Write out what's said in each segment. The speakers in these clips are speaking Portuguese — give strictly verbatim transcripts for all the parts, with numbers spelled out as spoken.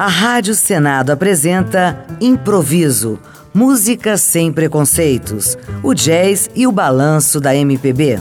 A Rádio Senado apresenta Improviso, música sem preconceitos, o jazz e o balanço da M P B.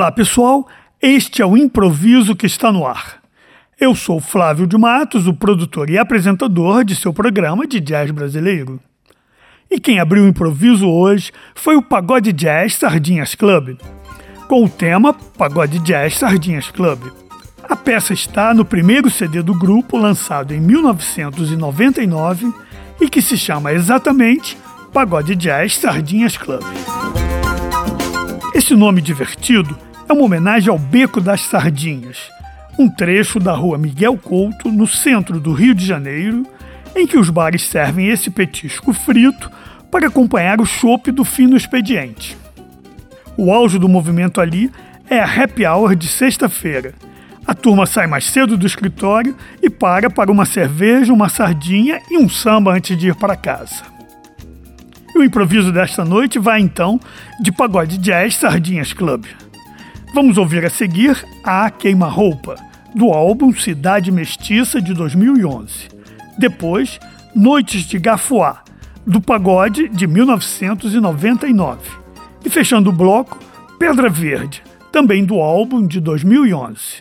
Olá pessoal, este é o Improviso que está no ar. Eu sou Flávio de Matos, o produtor e apresentador de seu programa de jazz brasileiro. E quem abriu o improviso hoje foi o Pagode Jazz Sardinhas Club, com o tema Pagode Jazz Sardinhas Club. A peça está no primeiro C D do grupo, lançado em mil novecentos e noventa e nove, e que se chama exatamente Pagode Jazz Sardinhas Club. Esse nome divertido é uma homenagem ao Beco das Sardinhas, um trecho da rua Miguel Couto, no centro do Rio de Janeiro, em que os bares servem esse petisco frito para acompanhar o chopp do fim do expediente. O auge do movimento ali é a happy hour de sexta-feira. A turma sai mais cedo do escritório e para para uma cerveja, uma sardinha e um samba antes de ir para casa. E o improviso desta noite vai então de Pagode Jazz Sardinhas Club. Vamos ouvir a seguir A Queima-Roupa, do álbum Cidade Mestiça de dois mil e onze. Depois, Noites de Gafuá, do Pagode de mil novecentos e noventa e nove. E fechando o bloco, Pedra Verde, também do álbum de dois mil e onze.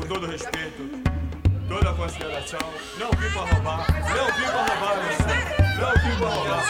todo respeito, toda consideração, não vim pra roubar, não vim pra roubar, meu senhor, não vim pra roubar.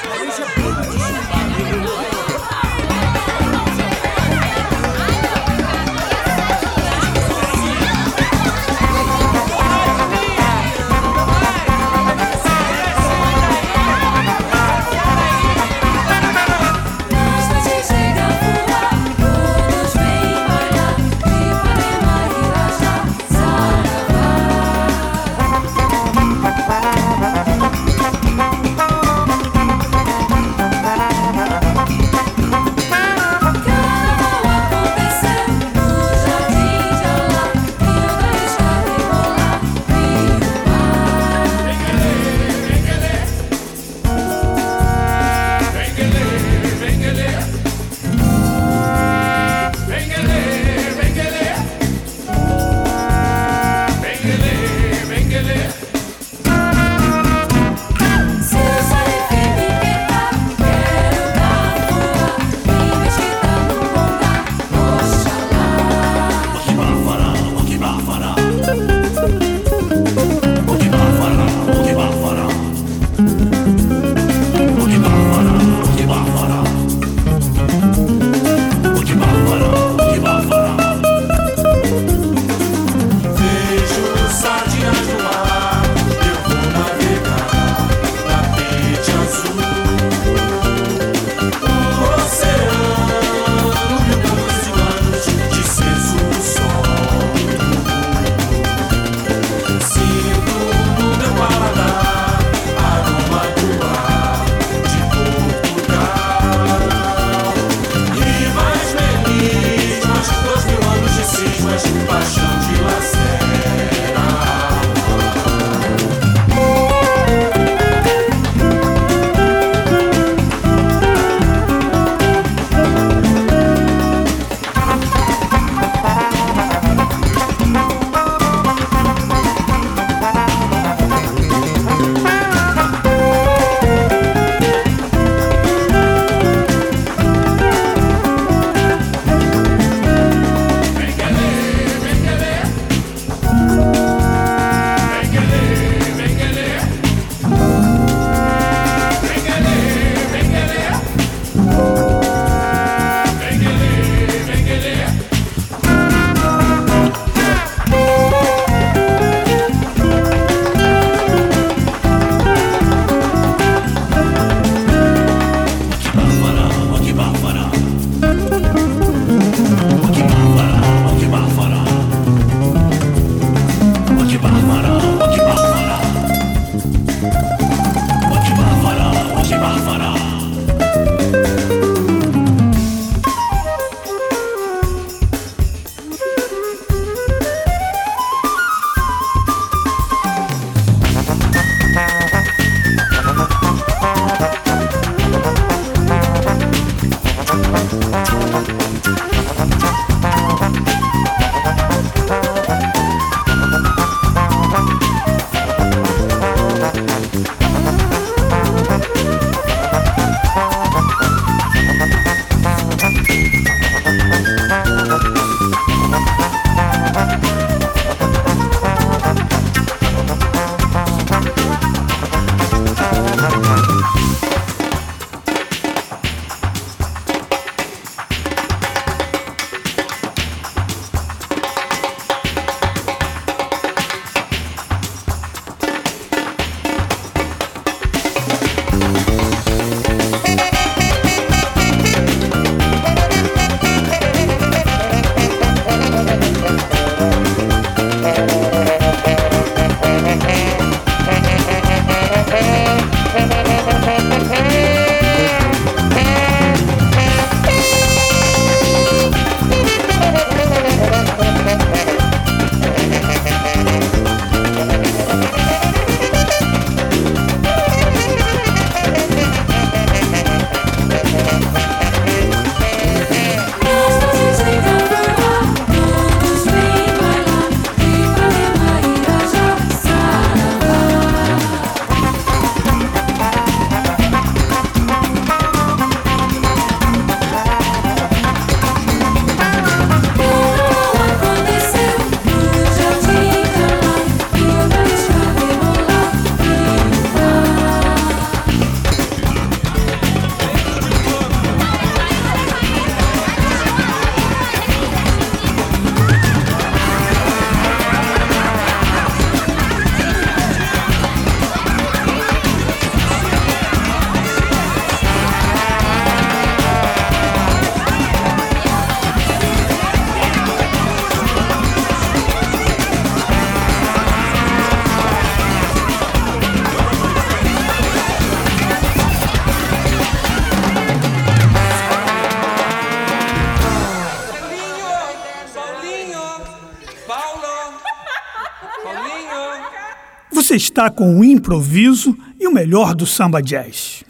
Você está com o improviso e o melhor do samba jazz.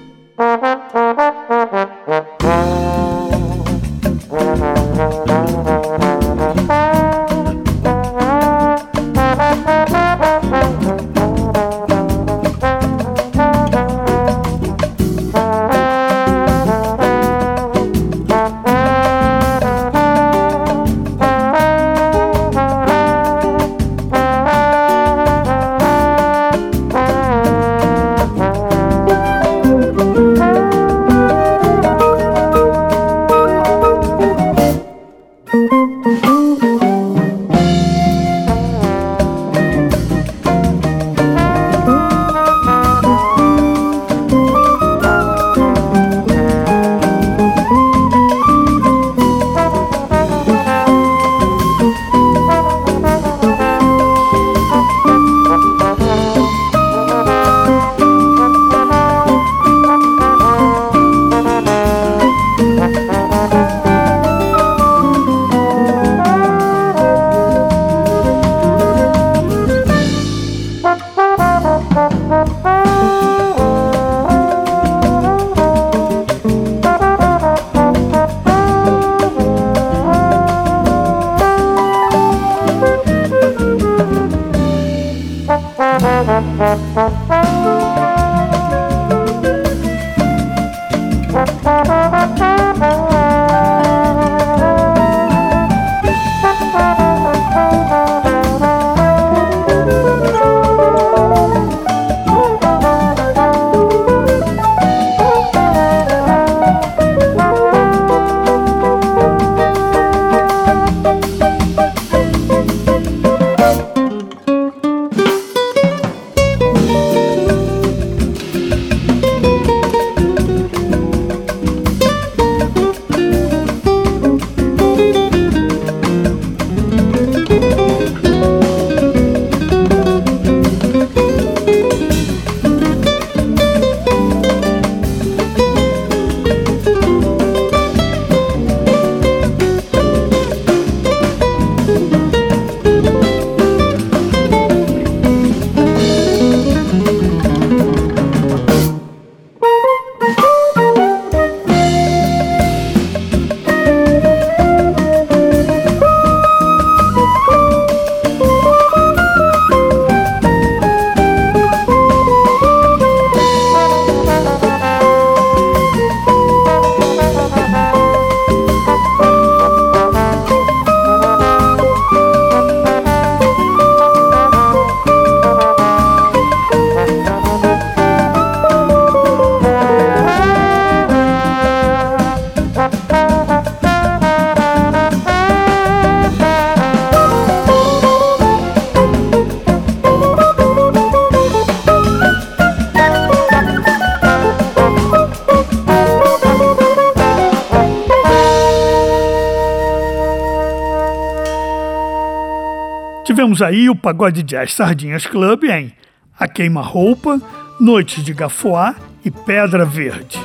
Tivemos aí o Pagode Jazz Sardinhas Club em A Queima-Roupa, Noites de Gafoá e Pedra Verde.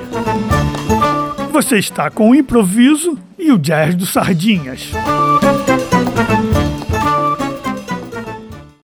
Você está com o improviso e o jazz do Sardinhas.